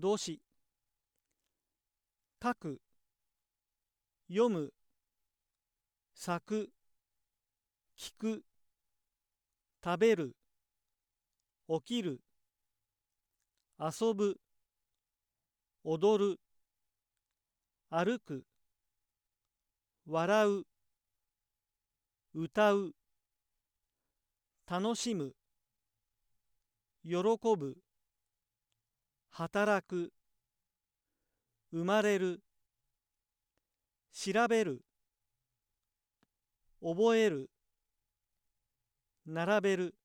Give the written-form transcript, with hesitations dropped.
動詞。書く、読む、咲く、聞く、食べる、起きる、遊ぶ、踊る、歩く、笑う、歌う、楽しむ、喜ぶ、働く、生まれる、調べる、覚える、並べる。